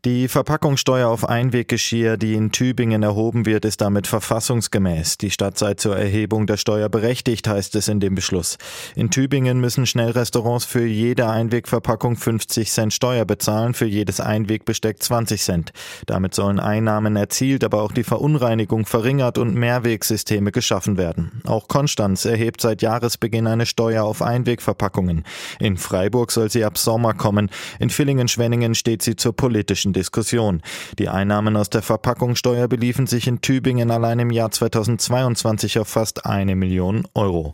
Die Verpackungssteuer auf Einweggeschirr, die in Tübingen erhoben wird, ist damit verfassungsgemäß. Die Stadt sei zur Erhebung der Steuer berechtigt, heißt es in dem Beschluss. In Tübingen müssen Schnellrestaurants für jede Einwegverpackung 50 Cent Steuer bezahlen, für jedes Einwegbesteck 20 Cent. Damit sollen Einnahmen erzielt, aber auch die Verunreinigung verringert und Mehrwegsysteme geschaffen werden. Auch Konstanz erhebt seit Jahresbeginn eine Steuer auf Einwegverpackungen. In Freiburg soll sie ab Sommer kommen. In Villingen-Schwenningen steht sie zur politischen Diskussion. Die Einnahmen aus der Verpackungssteuer beliefen sich in Tübingen allein im Jahr 2022 auf fast 1 Million Euro.